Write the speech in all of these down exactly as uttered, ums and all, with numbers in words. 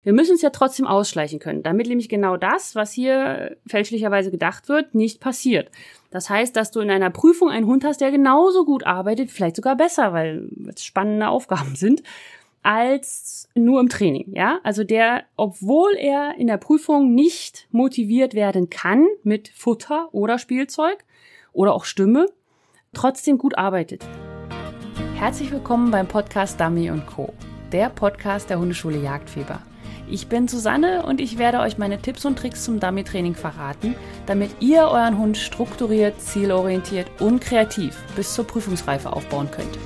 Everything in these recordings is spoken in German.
Wir müssen es ja trotzdem ausschleichen können, damit nämlich genau das, was hier fälschlicherweise gedacht wird, nicht passiert. Das heißt, dass du in einer Prüfung einen Hund hast, der genauso gut arbeitet, vielleicht sogar besser, weil es spannende Aufgaben sind, als nur im Training, ja? Also der, obwohl er in der Prüfung nicht motiviert werden kann mit Futter oder Spielzeug oder auch Stimme, trotzdem gut arbeitet. Herzlich willkommen beim Podcast Dummy und Co., der Podcast der Hundeschule Jagdfieber. Ich bin Susanne und ich werde euch meine Tipps und Tricks zum Dummy-Training verraten, damit ihr euren Hund strukturiert, zielorientiert und kreativ bis zur Prüfungsreife aufbauen könnt.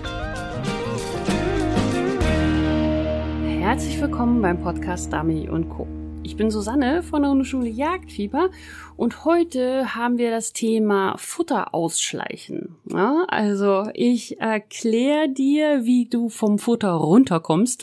Herzlich willkommen beim Podcast Dummy und Co. Ich bin Susanne von der Hundeschule Jagdfieber und heute haben wir das Thema Futter ausschleichen. Ja, also ich erkläre dir, wie du vom Futter runterkommst.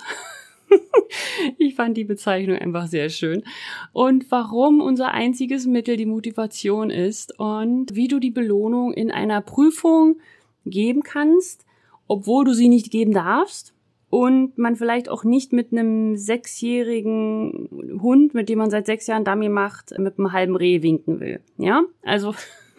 Ich fand die Bezeichnung einfach sehr schön. Und warum unser einziges Mittel die Motivation ist und wie du die Belohnung in einer Prüfung geben kannst, obwohl du sie nicht geben darfst. Und man vielleicht auch nicht mit einem sechsjährigen Hund, mit dem man seit sechs Jahren Dummy macht, mit einem halben Reh winken will. Ja, also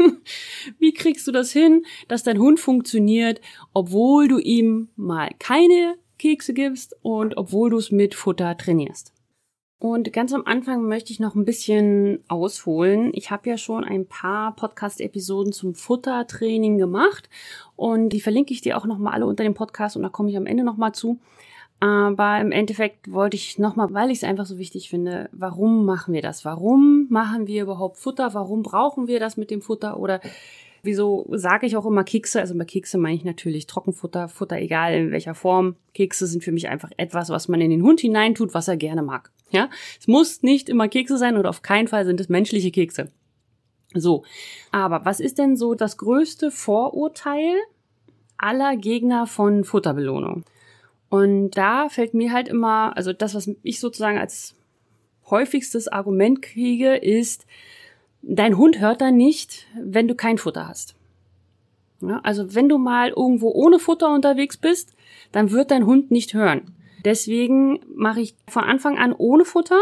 wie kriegst du das hin, dass dein Hund funktioniert, obwohl du ihm mal keine Kekse gibst und obwohl du es mit Futter trainierst? Und ganz am Anfang möchte ich noch ein bisschen ausholen. Ich habe ja schon ein paar Podcast-Episoden zum Futtertraining gemacht und die verlinke ich dir auch nochmal alle unter dem Podcast und da komme ich am Ende nochmal zu. Aber im Endeffekt wollte ich nochmal, weil ich es einfach so wichtig finde, warum machen wir das? Warum machen wir überhaupt Futter? Warum brauchen wir das mit dem Futter? Oder wieso sage ich auch immer Kekse? Also bei Kekse meine ich natürlich Trockenfutter, Futter egal in welcher Form. Kekse sind für mich einfach etwas, was man in den Hund hineintut, was er gerne mag. Ja, es muss nicht immer Kekse sein und auf keinen Fall sind es menschliche Kekse. So, aber was ist denn so das größte Vorurteil aller Gegner von Futterbelohnung? Und da fällt mir halt immer, also das, was ich sozusagen als häufigstes Argument kriege, ist, dein Hund hört dann nicht, wenn du kein Futter hast. Ja, also wenn du mal irgendwo ohne Futter unterwegs bist, dann wird dein Hund nicht hören. Deswegen mache ich von Anfang an ohne Futter,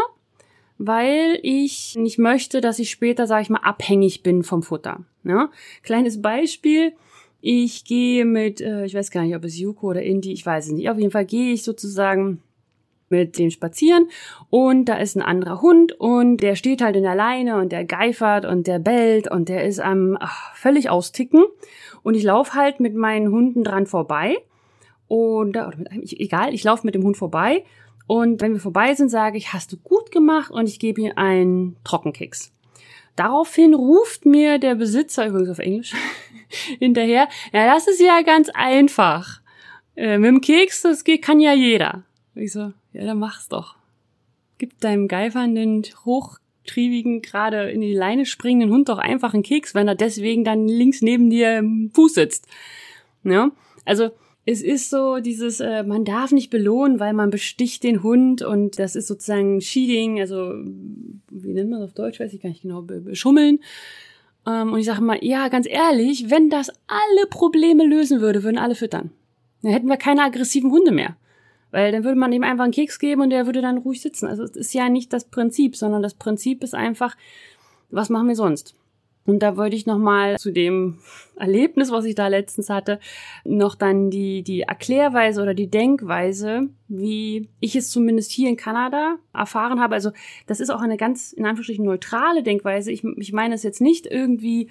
weil ich nicht möchte, dass ich später, sage ich mal, abhängig bin vom Futter. Ja? Kleines Beispiel, ich gehe mit, äh, ich weiß gar nicht, ob es Yuko oder Indy, ich weiß es nicht, auf jeden Fall gehe ich sozusagen mit dem spazieren und da ist ein anderer Hund und der steht halt in der Leine und der geifert und der bellt und der ist am ach, völlig austicken und ich laufe halt mit meinen Hunden dran vorbei. Und, oder mit einem, ich, egal, ich laufe mit dem Hund vorbei und wenn wir vorbei sind, sage ich, hast du gut gemacht und ich gebe ihm einen Trockenkeks. Daraufhin ruft mir der Besitzer, übrigens auf Englisch, hinterher, ja, das ist ja ganz einfach. Äh, mit dem Keks, das geht, kann ja jeder. Und ich so, ja, dann mach's doch. Gib deinem geifernden, hochtriebigen, gerade in die Leine springenden Hund doch einfach einen Keks, wenn er deswegen dann links neben dir im Fuß sitzt. Ja, also es ist so dieses, äh, man darf nicht belohnen, weil man besticht den Hund und das ist sozusagen Cheating, also wie nennt man das auf Deutsch, weiß ich gar nicht genau, beschummeln. Ähm, und ich sage mal, ja, ganz ehrlich, wenn das alle Probleme lösen würde, würden alle füttern. Dann hätten wir keine aggressiven Hunde mehr. Weil dann würde man ihm einfach einen Keks geben und der würde dann ruhig sitzen. Also es ist ja nicht das Prinzip, sondern das Prinzip ist einfach, was machen wir sonst? Und da wollte ich nochmal zu dem Erlebnis, was ich da letztens hatte, noch dann die die Erklärweise oder die Denkweise, wie ich es zumindest hier in Kanada erfahren habe. Also das ist auch eine ganz, in Anführungsstrichen, neutrale Denkweise. Ich, ich meine es jetzt nicht irgendwie,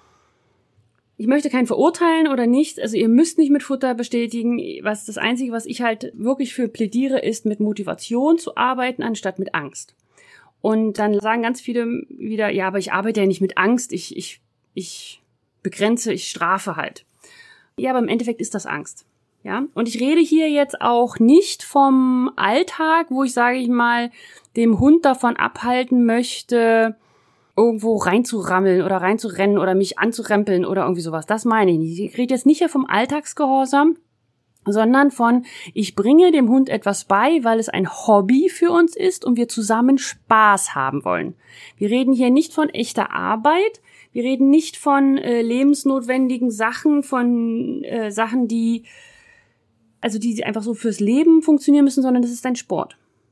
ich möchte keinen verurteilen oder nicht. Also ihr müsst nicht mit Futter bestätigen. Was das Einzige, was ich halt wirklich für plädiere, ist mit Motivation zu arbeiten, anstatt mit Angst. Und dann sagen ganz viele wieder, ja, aber ich arbeite ja nicht mit Angst, ich, ich, ich begrenze, ich strafe halt. Ja, aber im Endeffekt ist das Angst. Ja, und ich rede hier jetzt auch nicht vom Alltag, wo ich, sage ich mal, dem Hund davon abhalten möchte, irgendwo reinzurammeln oder reinzurennen oder mich anzurempeln oder irgendwie sowas. Das meine ich nicht. Ich rede jetzt nicht hier vom Alltagsgehorsam, sondern von, ich bringe dem Hund etwas bei, weil es ein Hobby für uns ist und wir zusammen Spaß haben wollen. Wir reden hier nicht von echter Arbeit, wir reden nicht von äh, lebensnotwendigen Sachen, von äh, Sachen, die also die einfach so fürs Leben funktionieren müssen, sondern das ist ein Sport.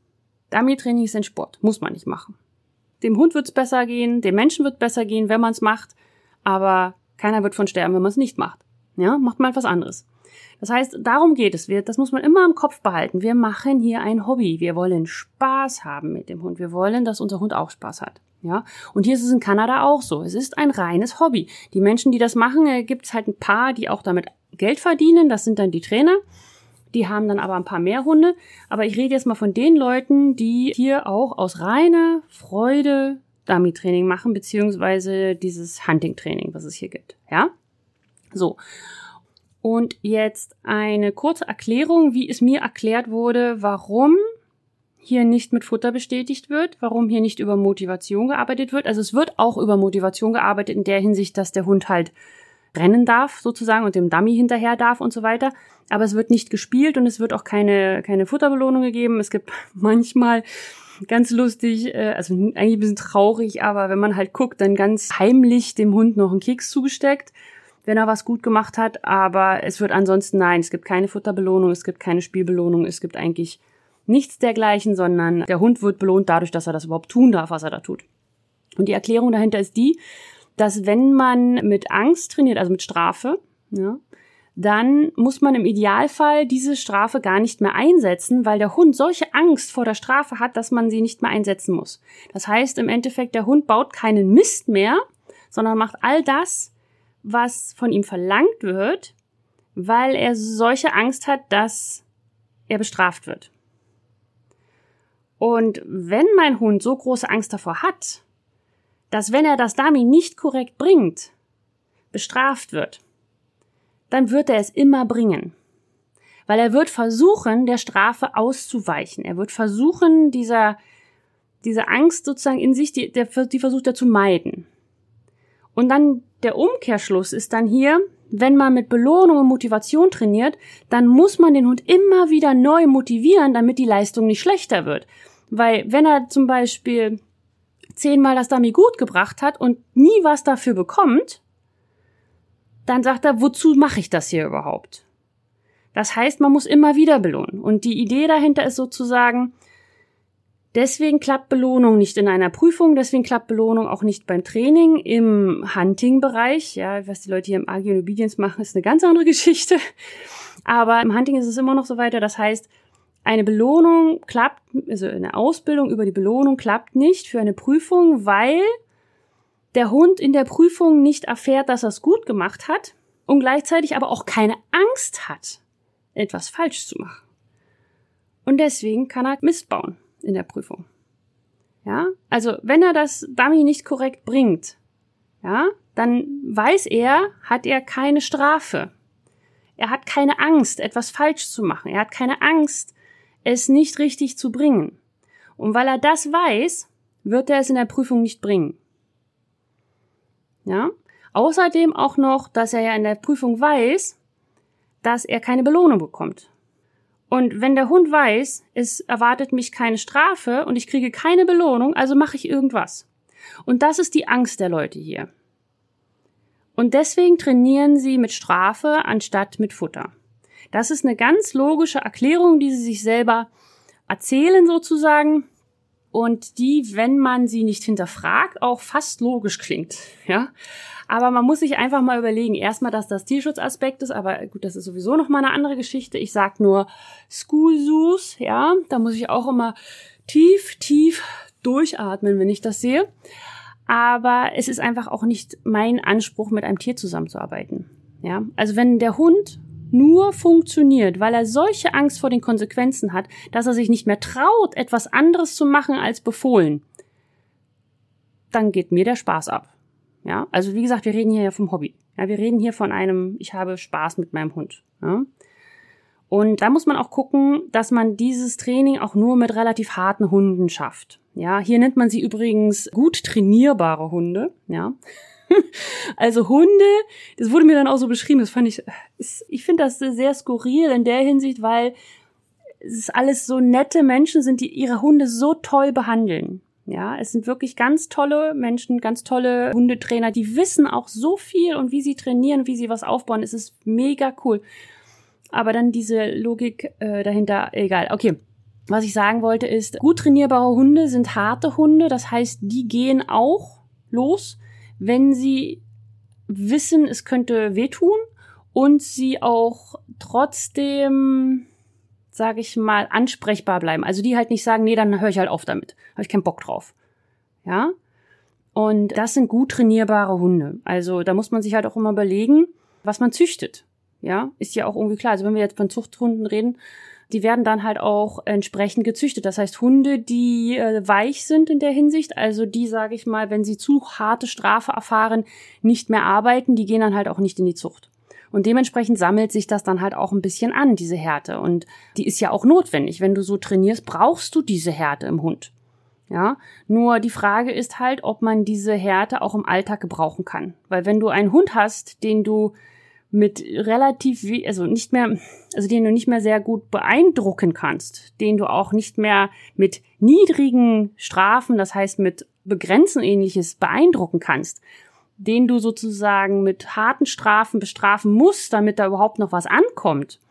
Dummy-Training ist ein Sport, muss man nicht machen. Dem Hund wird's besser gehen, dem Menschen wird besser gehen, wenn man es macht, aber keiner wird von sterben, wenn man es nicht macht. Ja, macht mal was anderes. Das heißt, darum geht es. Wir, das muss man immer im Kopf behalten. Wir machen hier ein Hobby. Wir wollen Spaß haben mit dem Hund. Wir wollen, dass unser Hund auch Spaß hat. Ja, und hier ist es in Kanada auch so. Es ist ein reines Hobby. Die Menschen, die das machen, äh, gibt es halt ein paar, die auch damit Geld verdienen. Das sind dann die Trainer. Die haben dann aber ein paar mehr Hunde. Aber ich rede jetzt mal von den Leuten, die hier auch aus reiner Freude Dummy-Training machen, beziehungsweise dieses Hunting-Training, was es hier gibt. Ja, so. Und jetzt eine kurze Erklärung, wie es mir erklärt wurde, warum hier nicht mit Futter bestätigt wird, warum hier nicht über Motivation gearbeitet wird. Also es wird auch über Motivation gearbeitet in der Hinsicht, dass der Hund halt rennen darf sozusagen und dem Dummy hinterher darf und so weiter. Aber es wird nicht gespielt und es wird auch keine keine Futterbelohnung gegeben. Es gibt manchmal ganz lustig, also eigentlich ein bisschen traurig, aber wenn man halt guckt, dann ganz heimlich dem Hund noch einen Keks zugesteckt, wenn er was gut gemacht hat, aber es wird ansonsten, nein, es gibt keine Futterbelohnung, es gibt keine Spielbelohnung, es gibt eigentlich nichts dergleichen, sondern der Hund wird belohnt dadurch, dass er das überhaupt tun darf, was er da tut. Und die Erklärung dahinter ist die, dass wenn man mit Angst trainiert, also mit Strafe, ja, dann muss man im Idealfall diese Strafe gar nicht mehr einsetzen, weil der Hund solche Angst vor der Strafe hat, dass man sie nicht mehr einsetzen muss. Das heißt im Endeffekt, der Hund baut keinen Mist mehr, sondern macht all das, was von ihm verlangt wird, weil er solche Angst hat, dass er bestraft wird. Und wenn mein Hund so große Angst davor hat, dass wenn er das Dummy nicht korrekt bringt, bestraft wird, dann wird er es immer bringen. Weil er wird versuchen, der Strafe auszuweichen. Er wird versuchen, dieser, diese Angst sozusagen in sich, die, der, die versucht er zu meiden. Und dann der Umkehrschluss ist dann hier, wenn man mit Belohnung und Motivation trainiert, dann muss man den Hund immer wieder neu motivieren, damit die Leistung nicht schlechter wird. Weil wenn er zum Beispiel zehnmal das Dummy gut gebracht hat und nie was dafür bekommt, dann sagt er, wozu mache ich das hier überhaupt? Das heißt, man muss immer wieder belohnen. Und die Idee dahinter ist sozusagen, deswegen klappt Belohnung nicht in einer Prüfung, deswegen klappt Belohnung auch nicht beim Training im Hunting-Bereich. Ja, was die Leute hier im Agility und Obedience machen, ist eine ganz andere Geschichte. Aber im Hunting ist es immer noch so weiter. Das heißt, eine Belohnung klappt, also eine Ausbildung über die Belohnung klappt nicht für eine Prüfung, weil der Hund in der Prüfung nicht erfährt, dass er es gut gemacht hat und gleichzeitig aber auch keine Angst hat, etwas falsch zu machen. Und deswegen kann er Mist bauen in der Prüfung. Ja, also wenn er das Dummy nicht korrekt bringt, ja, dann weiß er, hat er keine Strafe. Er hat keine Angst, etwas falsch zu machen. Er hat keine Angst, es nicht richtig zu bringen. Und weil er das weiß, wird er es in der Prüfung nicht bringen. Ja, außerdem auch noch, dass er ja in der Prüfung weiß, dass er keine Belohnung bekommt. Und wenn der Hund weiß, es erwartet mich keine Strafe und ich kriege keine Belohnung, also mache ich irgendwas. Und das ist die Angst der Leute hier. Und deswegen trainieren sie mit Strafe anstatt mit Futter. Das ist eine ganz logische Erklärung, die sie sich selber erzählen sozusagen und die, wenn man sie nicht hinterfragt, auch fast logisch klingt. Ja, aber man muss sich einfach mal überlegen, erstmal, dass das Tierschutzaspekt ist, aber gut, das ist sowieso noch mal eine andere Geschichte. Ich sag nur School Zoos, ja, da muss ich auch immer tief, tief durchatmen, wenn ich das sehe. Aber es ist einfach auch nicht mein Anspruch, mit einem Tier zusammenzuarbeiten. Ja, also wenn der Hund nur funktioniert, weil er solche Angst vor den Konsequenzen hat, dass er sich nicht mehr traut, etwas anderes zu machen als befohlen, dann geht mir der Spaß ab. Ja, also wie gesagt, wir reden hier ja vom Hobby. Ja, wir reden hier von einem, ich habe Spaß mit meinem Hund. Ja. Und da muss man auch gucken, dass man dieses Training auch nur mit relativ harten Hunden schafft. Ja, hier nennt man sie übrigens gut trainierbare Hunde. Ja, also Hunde, das wurde mir dann auch so beschrieben. Das fand ich, ich finde das sehr skurril in der Hinsicht, weil es alles so nette Menschen sind, die ihre Hunde so toll behandeln. Ja, es sind wirklich ganz tolle Menschen, ganz tolle Hundetrainer, die wissen auch so viel und wie sie trainieren, wie sie was aufbauen. Es ist mega cool. Aber dann diese Logik äh, dahinter, egal. Okay, was ich sagen wollte ist, gut trainierbare Hunde sind harte Hunde. Das heißt, die gehen auch los, wenn sie wissen, es könnte wehtun und sie auch trotzdem, sage ich mal, ansprechbar bleiben. Also die halt nicht sagen, nee, dann höre ich halt auf damit. Habe ich keinen Bock drauf. Ja? Und das sind gut trainierbare Hunde. Also da muss man sich halt auch immer überlegen, was man züchtet. Ja, ist ja auch irgendwie klar. Also wenn wir jetzt von Zuchthunden reden, die werden dann halt auch entsprechend gezüchtet. Das heißt, Hunde, die äh, weich sind in der Hinsicht, also die, sage ich mal, wenn sie zu harte Strafe erfahren, nicht mehr arbeiten, die gehen dann halt auch nicht in die Zucht. Und dementsprechend sammelt sich das dann halt auch ein bisschen an, diese Härte. Und die ist ja auch notwendig. Wenn du so trainierst, brauchst du diese Härte im Hund. Ja, nur die Frage ist halt, ob man diese Härte auch im Alltag gebrauchen kann. Weil wenn du einen Hund hast, den du mit relativ, also nicht mehr, also den du nicht mehr sehr gut beeindrucken kannst, den du auch nicht mehr mit niedrigen Strafen, das heißt mit Begrenzen ähnliches beeindrucken kannst, den du sozusagen mit harten Strafen bestrafen musst, damit da überhaupt noch was ankommt.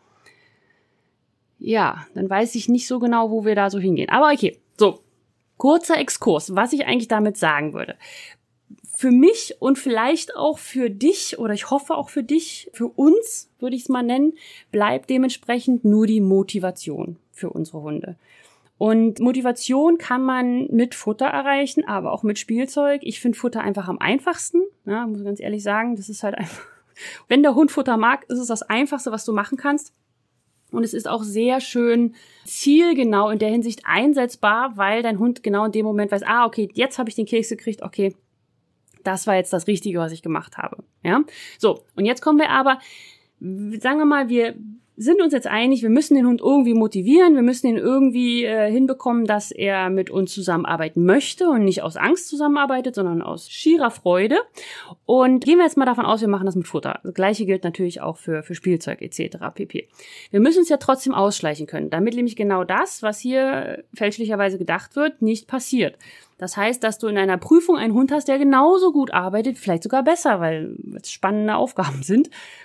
Ja, dann weiß ich nicht so genau, wo wir da so hingehen. Aber okay, so, kurzer Exkurs, was ich eigentlich damit sagen würde. Für mich und vielleicht auch für dich oder ich hoffe auch für dich, für uns, würde ich es mal nennen, bleibt dementsprechend nur die Motivation für unsere Hunde. Und Motivation kann man mit Futter erreichen, aber auch mit Spielzeug. Ich finde Futter einfach am einfachsten, ja, muss ich ganz ehrlich sagen. Das ist halt einfach, wenn der Hund Futter mag, ist es das Einfachste, was du machen kannst. Und es ist auch sehr schön zielgenau in der Hinsicht einsetzbar, weil dein Hund genau in dem Moment weiß, ah, okay, jetzt habe ich den Keks gekriegt, okay, das war jetzt das Richtige, was ich gemacht habe. Ja, so, und jetzt kommen wir aber, sagen wir mal, wir sind uns jetzt einig, wir müssen den Hund irgendwie motivieren, wir müssen ihn irgendwie äh, hinbekommen, dass er mit uns zusammenarbeiten möchte und nicht aus Angst zusammenarbeitet, sondern aus schierer Freude. Und gehen wir jetzt mal davon aus, wir machen das mit Futter. Das Gleiche gilt natürlich auch für, für Spielzeug et cetera pp. Wir müssen uns ja trotzdem ausschleichen können, damit nämlich genau das, was hier fälschlicherweise gedacht wird, nicht passiert. Das heißt, dass du in einer Prüfung einen Hund hast, der genauso gut arbeitet, vielleicht sogar besser, weil es spannende Aufgaben sind,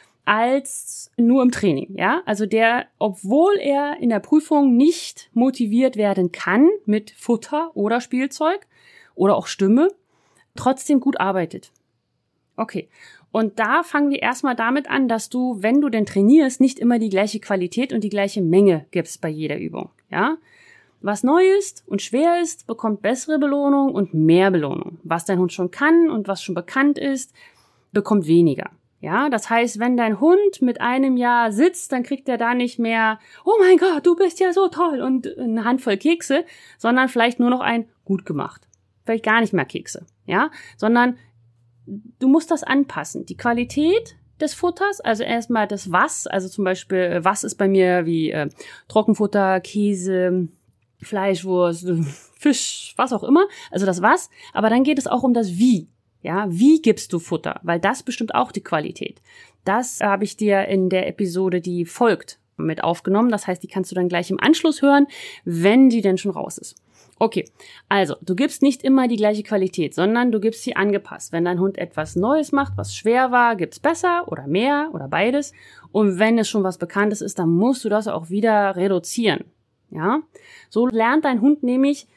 als nur im Training, ja? Also der, obwohl er in der Prüfung nicht motiviert werden kann mit Futter oder Spielzeug oder auch Stimme, trotzdem gut arbeitet. Okay. Und da fangen wir erstmal damit an, dass du, wenn du denn trainierst, nicht immer die gleiche Qualität und die gleiche Menge gibst bei jeder Übung, ja? Was neu ist und schwer ist, bekommt bessere Belohnung und mehr Belohnung. Was dein Hund schon kann und was schon bekannt ist, bekommt weniger. Ja, das heißt, wenn dein Hund mit einem Jahr sitzt, dann kriegt er da nicht mehr, oh mein Gott, du bist ja so toll und eine Handvoll Kekse, sondern vielleicht nur noch ein gut gemacht. Vielleicht gar nicht mehr Kekse, ja, sondern du musst das anpassen. Die Qualität des Futters, also erstmal das Was, also zum Beispiel, was ist bei mir wie äh, Trockenfutter, Käse, Fleischwurst, Fisch, was auch immer, also das Was, aber dann geht es auch um das Wie. Ja, wie gibst du Futter? Weil das bestimmt auch die Qualität. Das habe ich dir in der Episode, die folgt, mit aufgenommen. Das heißt, die kannst du dann gleich im Anschluss hören, wenn die denn schon raus ist. Okay, also du gibst nicht immer die gleiche Qualität, sondern du gibst sie angepasst. Wenn dein Hund etwas Neues macht, was schwer war, gibt's besser oder mehr oder beides. Und wenn es schon was Bekanntes ist, dann musst du das auch wieder reduzieren. Ja, so lernt dein Hund nämlich,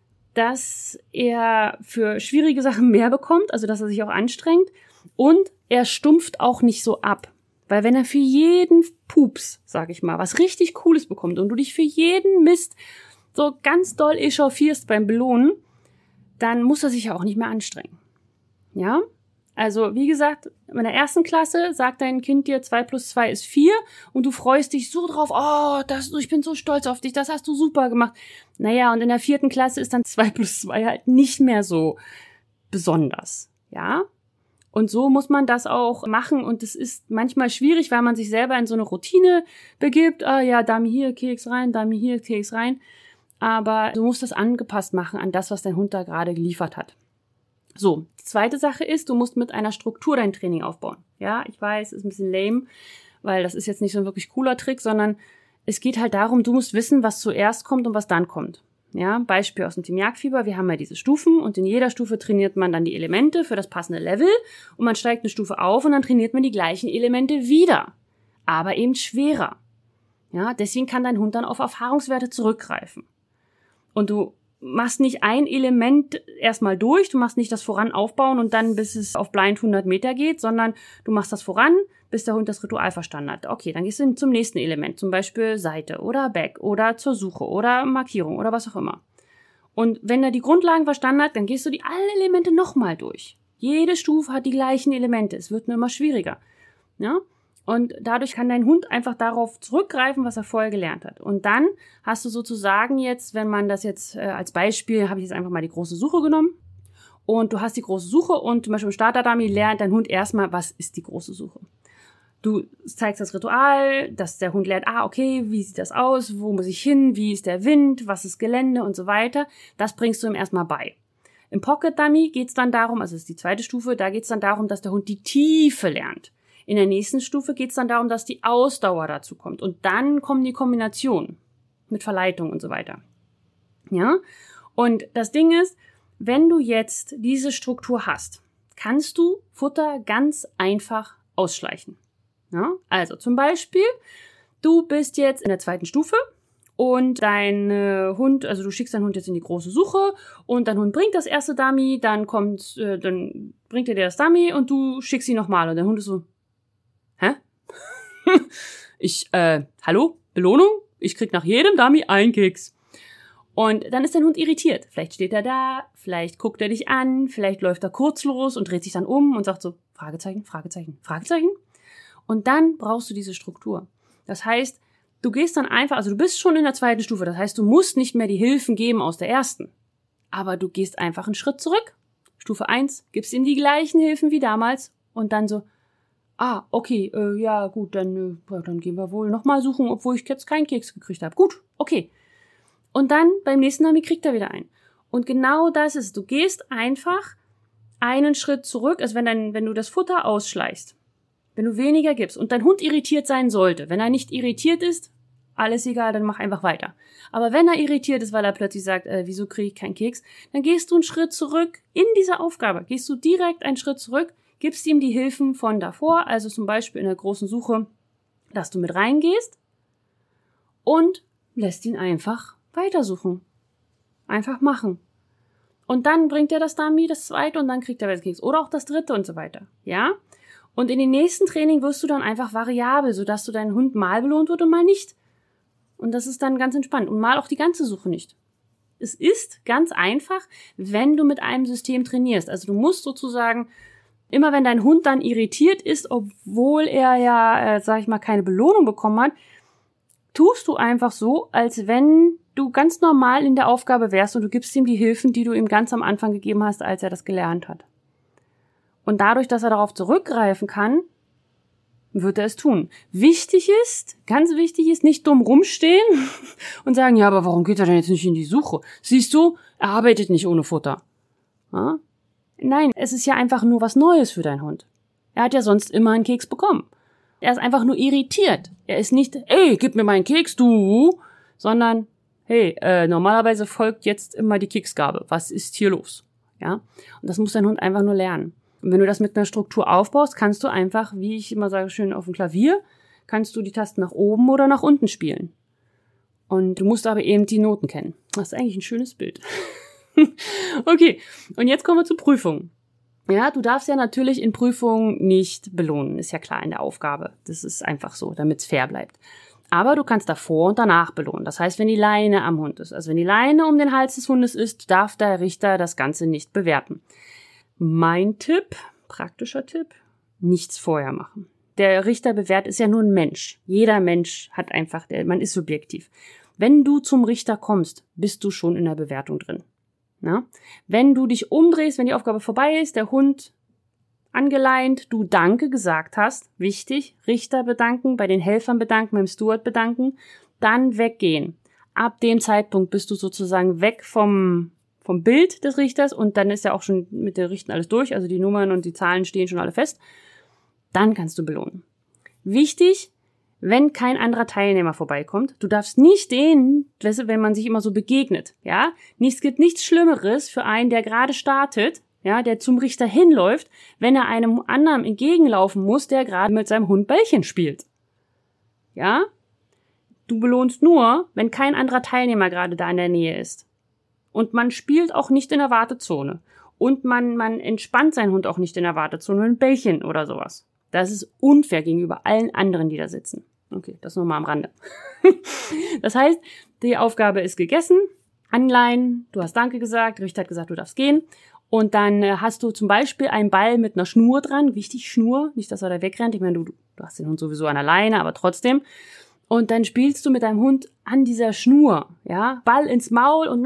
dass er für schwierige Sachen mehr bekommt, also dass er sich auch anstrengt und er stumpft auch nicht so ab. Weil wenn er für jeden Pups, sag ich mal, was richtig Cooles bekommt und du dich für jeden Mist so ganz doll echauffierst beim Belohnen, dann muss er sich ja auch nicht mehr anstrengen. Ja? Also wie gesagt, in der ersten Klasse sagt dein Kind dir, zwei plus zwei ist vier und du freust dich so drauf, oh, das, ich bin so stolz auf dich, das hast du super gemacht. Naja, und in der vierten Klasse ist dann zwei plus zwei halt nicht mehr so besonders, ja. Und so muss man das auch machen und es ist manchmal schwierig, weil man sich selber in so eine Routine begibt, ah ja, Dami hier, Keks rein, Dami hier, Keks rein. Aber du musst das angepasst machen an das, was dein Hund da gerade geliefert hat. So, die zweite Sache ist, du musst mit einer Struktur dein Training aufbauen. Ja, ich weiß, ist ein bisschen lame, weil das ist jetzt nicht so ein wirklich cooler Trick, sondern es geht halt darum, du musst wissen, was zuerst kommt und was dann kommt. Ja, Beispiel aus dem Team Jagdfieber, wir haben ja diese Stufen und in jeder Stufe trainiert man dann die Elemente für das passende Level und man steigt eine Stufe auf und dann trainiert man die gleichen Elemente wieder, aber eben schwerer. Ja, deswegen kann dein Hund dann auf Erfahrungswerte zurückgreifen. Und du machst nicht ein Element erstmal durch, du machst nicht das Voran aufbauen und dann, bis es auf blind hundert Meter geht, sondern du machst das voran, bis der Hund das Ritual verstanden hat. Okay, dann gehst du zum nächsten Element, zum Beispiel Seite oder Back oder zur Suche oder Markierung oder was auch immer. Und wenn er die Grundlagen verstanden hat, dann gehst du die alle Elemente nochmal durch. Jede Stufe hat die gleichen Elemente, es wird nur immer schwieriger. Ja? Und dadurch kann dein Hund einfach darauf zurückgreifen, was er vorher gelernt hat. Und dann hast du sozusagen jetzt, wenn man das jetzt äh, als Beispiel, habe ich jetzt einfach mal die große Suche genommen. Und du hast die große Suche und zum Beispiel im Starter-Dummy lernt dein Hund erstmal, was ist die große Suche. Du zeigst das Ritual, dass der Hund lernt, ah, okay, wie sieht das aus, wo muss ich hin, wie ist der Wind, was ist Gelände und so weiter. Das bringst du ihm erstmal bei. Im Pocket-Dummy geht es dann darum, also das ist die zweite Stufe, da geht es dann darum, dass der Hund die Tiefe lernt. In der nächsten Stufe geht es dann darum, dass die Ausdauer dazu kommt. Und dann kommen die Kombinationen mit Verleitung und so weiter. Ja? Und das Ding ist, wenn du jetzt diese Struktur hast, kannst du Futter ganz einfach ausschleichen. Ja? Also zum Beispiel, du bist jetzt in der zweiten Stufe und dein äh, Hund, also du schickst deinen Hund jetzt in die große Suche und dein Hund bringt das erste Dummy, dann kommt, äh, dann bringt er dir das Dummy und du schickst ihn nochmal und der Hund ist so, hä? ich, äh, hallo? Belohnung? Ich krieg nach jedem Dummy einen Keks. Und dann ist dein Hund irritiert. Vielleicht steht er da, vielleicht guckt er dich an, vielleicht läuft er kurzlos und dreht sich dann um und sagt so, Fragezeichen, Fragezeichen, Fragezeichen. Und dann brauchst du diese Struktur. Das heißt, du gehst dann einfach, also du bist schon in der zweiten Stufe, das heißt, du musst nicht mehr die Hilfen geben aus der ersten. Aber du gehst einfach einen Schritt zurück. Stufe eins, gibst ihm die gleichen Hilfen wie damals und dann so, ah, okay, äh, ja gut, dann, äh, dann gehen wir wohl nochmal suchen, obwohl ich jetzt keinen Keks gekriegt habe. Gut, okay. Und dann beim nächsten Dummy kriegt er wieder einen. Und genau das ist, du gehst einfach einen Schritt zurück, also wenn, dein, wenn du das Futter ausschleichst, wenn du weniger gibst und dein Hund irritiert sein sollte, wenn er nicht irritiert ist, alles egal, dann mach einfach weiter. Aber wenn er irritiert ist, weil er plötzlich sagt, äh, wieso kriege ich keinen Keks, dann gehst du einen Schritt zurück in dieser Aufgabe, gehst du direkt einen Schritt zurück, gibst ihm die Hilfen von davor, also zum Beispiel in der großen Suche, dass du mit reingehst und lässt ihn einfach weitersuchen. Einfach machen. Und dann bringt er das Dummy, das zweite, und dann kriegt er den Keks. Oder auch das dritte und so weiter. Ja? Und in den nächsten Training wirst du dann einfach variabel, sodass du deinen Hund mal belohnt wird und mal nicht. Und das ist dann ganz entspannt. Und mal auch die ganze Suche nicht. Es ist ganz einfach, wenn du mit einem System trainierst. Also du musst sozusagen immer wenn dein Hund dann irritiert ist, obwohl er ja, äh, sag ich mal, keine Belohnung bekommen hat, tust du einfach so, als wenn du ganz normal in der Aufgabe wärst und du gibst ihm die Hilfen, die du ihm ganz am Anfang gegeben hast, als er das gelernt hat. Und dadurch, dass er darauf zurückgreifen kann, wird er es tun. Wichtig ist, ganz wichtig ist, nicht dumm rumstehen und sagen, ja, aber warum geht er denn jetzt nicht in die Suche? Siehst du, er arbeitet nicht ohne Futter. Ja? Nein, es ist ja einfach nur was Neues für deinen Hund. Er hat ja sonst immer einen Keks bekommen. Er ist einfach nur irritiert. Er ist nicht, ey, gib mir meinen Keks, du, sondern, hey, äh, normalerweise folgt jetzt immer die Keksgabe. Was ist hier los? Ja? Und das muss dein Hund einfach nur lernen. Und wenn du das mit einer Struktur aufbaust, kannst du einfach, wie ich immer sage, schön auf dem Klavier, kannst du die Tasten nach oben oder nach unten spielen. Und du musst aber eben die Noten kennen. Das ist eigentlich ein schönes Bild. Okay, und jetzt kommen wir zur Prüfung. Ja, du darfst ja natürlich in Prüfungen nicht belohnen, ist ja klar in der Aufgabe. Das ist einfach so, damit es fair bleibt. Aber du kannst davor und danach belohnen. Das heißt, wenn die Leine am Hund ist, also wenn die Leine um den Hals des Hundes ist, darf der Richter das Ganze nicht bewerten. Mein Tipp, praktischer Tipp, nichts vorher machen. Der Richter bewertet, ist ja nur ein Mensch. Jeder Mensch hat einfach, der, man ist subjektiv. Wenn du zum Richter kommst, bist du schon in der Bewertung drin. Na? Wenn du dich umdrehst, wenn die Aufgabe vorbei ist, der Hund angeleint, du Danke gesagt hast, wichtig, Richter bedanken, bei den Helfern bedanken, beim Steward bedanken, dann weggehen. Ab dem Zeitpunkt bist du sozusagen weg vom, vom Bild des Richters und dann ist ja auch schon mit der Richten alles durch, also die Nummern und die Zahlen stehen schon alle fest. Dann kannst du belohnen. Wichtig, wenn kein anderer Teilnehmer vorbeikommt, du darfst nicht den, wenn man sich immer so begegnet, ja, es gibt nichts Schlimmeres für einen, der gerade startet, ja, der zum Richter hinläuft, wenn er einem anderen entgegenlaufen muss, der gerade mit seinem Hund Bällchen spielt. Ja, Du belohnst nur, wenn kein anderer Teilnehmer gerade da in der Nähe ist. Und man spielt auch nicht in der Wartezone. Und man, man entspannt seinen Hund auch nicht in der Wartezone mit einem Bällchen oder sowas. Das ist unfair gegenüber allen anderen, die da sitzen. Okay, das nur mal am Rande. Das heißt, die Aufgabe ist gegessen, Anleihen, du hast Danke gesagt, Richter hat gesagt, du darfst gehen. Und dann äh, hast du zum Beispiel einen Ball mit einer Schnur dran, wichtig Schnur, nicht, dass er da wegrennt. Ich meine, du, du hast den Hund sowieso an der Leine, aber trotzdem. Und dann spielst du mit deinem Hund an dieser Schnur, ja, Ball ins Maul und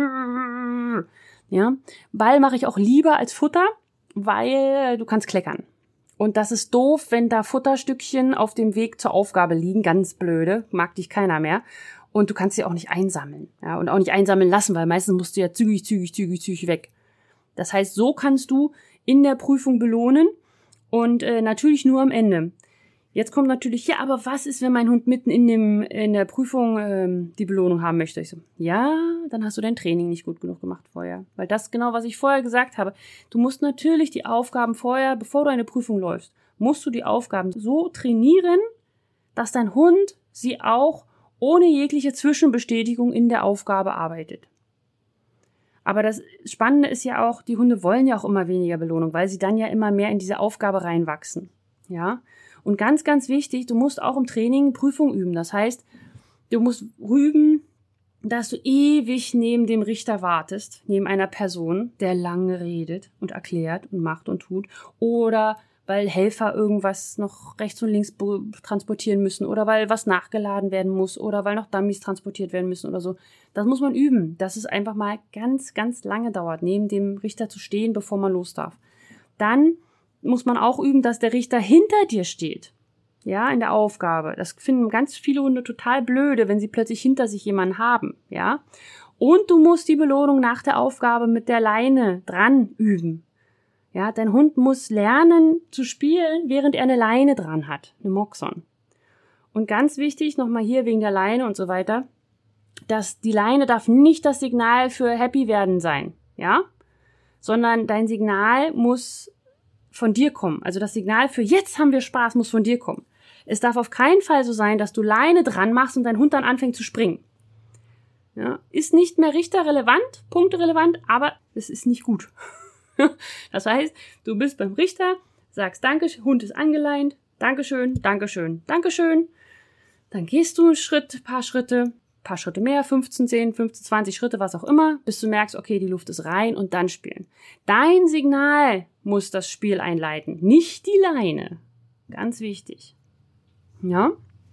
ja, Ball mache ich auch lieber als Futter, weil du kannst kleckern. Und das ist doof, wenn da Futterstückchen auf dem Weg zur Aufgabe liegen, ganz blöde, mag dich keiner mehr. Und du kannst sie auch nicht einsammeln, ja, und auch nicht einsammeln lassen, weil meistens musst du ja zügig, zügig, zügig, zügig weg. Das heißt, so kannst du in der Prüfung belohnen und äh, natürlich nur am Ende. Jetzt kommt natürlich, ja, aber was ist, wenn mein Hund mitten in dem in der Prüfung ähm, die Belohnung haben möchte? Ich so, ja, dann hast du dein Training nicht gut genug gemacht vorher. Weil das genau, was ich vorher gesagt habe. Du musst natürlich die Aufgaben vorher, bevor du eine Prüfung läufst, musst du die Aufgaben so trainieren, dass dein Hund sie auch ohne jegliche Zwischenbestätigung in der Aufgabe arbeitet. Aber das Spannende ist ja auch, die Hunde wollen ja auch immer weniger Belohnung, weil sie dann ja immer mehr in diese Aufgabe reinwachsen. Ja? Und ganz, ganz wichtig, du musst auch im Training Prüfung üben. Das heißt, du musst üben, dass du ewig neben dem Richter wartest, neben einer Person, der lange redet und erklärt und macht und tut. Oder weil Helfer irgendwas noch rechts und links transportieren müssen oder weil was nachgeladen werden muss oder weil noch Dummies transportiert werden müssen oder so. Das muss man üben, dass es einfach mal ganz, ganz lange dauert, neben dem Richter zu stehen, bevor man los darf. Dann muss man auch üben, dass der Richter hinter dir steht, ja, in der Aufgabe. Das finden ganz viele Hunde total blöde, wenn sie plötzlich hinter sich jemanden haben, ja. Und du musst die Belohnung nach der Aufgabe mit der Leine dran üben. Ja, dein Hund muss lernen zu spielen, während er eine Leine dran hat, eine Moxon. Und ganz wichtig, nochmal hier wegen der Leine und so weiter, dass die Leine darf nicht das Signal für Happy werden sein, ja, sondern dein Signal muss von dir kommen. Also das Signal für jetzt haben wir Spaß muss von dir kommen. Es darf auf keinen Fall so sein, dass du Leine dran machst und dein Hund dann anfängt zu springen. Ja, ist nicht mehr richterrelevant, punkterelevant, aber es ist nicht gut. Das heißt, du bist beim Richter, sagst Danke, Hund ist angeleint, Dankeschön, Dankeschön, Dankeschön. Dann gehst du einen Schritt, paar Schritte, paar Schritte mehr, fünfzehn, zehn, fünfzehn, zwanzig Schritte, was auch immer, bis du merkst, okay, die Luft ist rein und dann spielen. Dein Signal muss das Spiel einleiten, nicht die Leine. Ganz wichtig. Ja?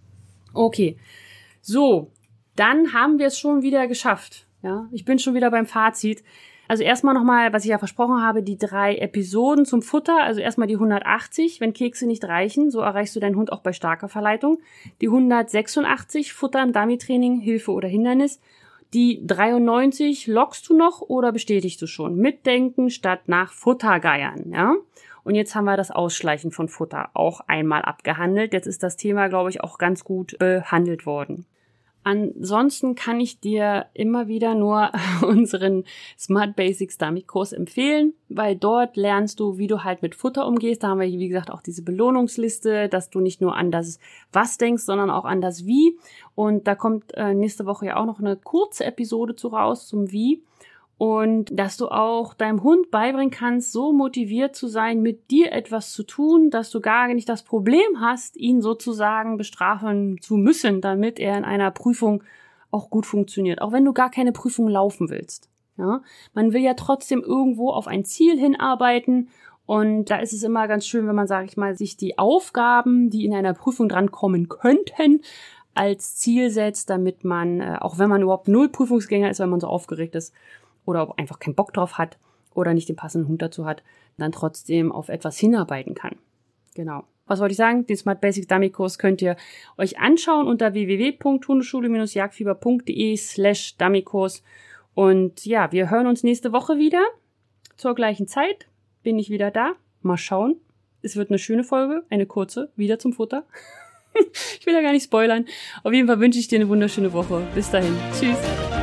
Okay. So, dann haben wir es schon wieder geschafft. Ja, ich bin schon wieder beim Fazit. Also erstmal nochmal, was ich ja versprochen habe, die drei Episoden zum Futter. Also erstmal die hundertachtzig, wenn Kekse nicht reichen, so erreichst du deinen Hund auch bei starker Verleitung. Die hundertsechsundachtzig, Futter im Dummy-Training, Hilfe oder Hindernis. Die dreiundneunzig, lockst du noch oder bestätigst du schon? Mitdenken statt nach Futtergeiern, ja? Und jetzt haben wir das Ausschleichen von Futter auch einmal abgehandelt. Jetzt ist das Thema, glaube ich, auch ganz gut behandelt worden. Ansonsten kann ich dir immer wieder nur unseren Smart Basics Dummy Kurs empfehlen, weil dort lernst du, wie du halt mit Futter umgehst. Da haben wir, wie gesagt, auch diese Belohnungsliste, dass du nicht nur an das Was denkst, sondern auch an das Wie. Und da kommt äh, nächste Woche ja auch noch eine kurze Episode zu raus zum Wie. Und dass du auch deinem Hund beibringen kannst, so motiviert zu sein, mit dir etwas zu tun, dass du gar nicht das Problem hast, ihn sozusagen bestrafen zu müssen, damit er in einer Prüfung auch gut funktioniert. Auch wenn du gar keine Prüfung laufen willst. Ja? Man will ja trotzdem irgendwo auf ein Ziel hinarbeiten. Und da ist es immer ganz schön, wenn man, sage ich mal, sich die Aufgaben, die in einer Prüfung drankommen könnten, als Ziel setzt, damit man, auch wenn man überhaupt null Prüfungsgänger ist, weil man so aufgeregt ist, oder einfach keinen Bock drauf hat oder nicht den passenden Hund dazu hat, dann trotzdem auf etwas hinarbeiten kann. Genau. Was wollte ich sagen? Den Smart Basics Dummy Kurs könnt ihr euch anschauen unter w w w punkt hundeschule Bindestrich jagdfieber punkt d e slash Dummykurs. Und ja, wir hören uns nächste Woche wieder. Zur gleichen Zeit bin ich wieder da. Mal schauen. Es wird eine schöne Folge, eine kurze, wieder zum Futter. Ich will ja gar nicht spoilern. Auf jeden Fall wünsche ich dir eine wunderschöne Woche. Bis dahin. Tschüss.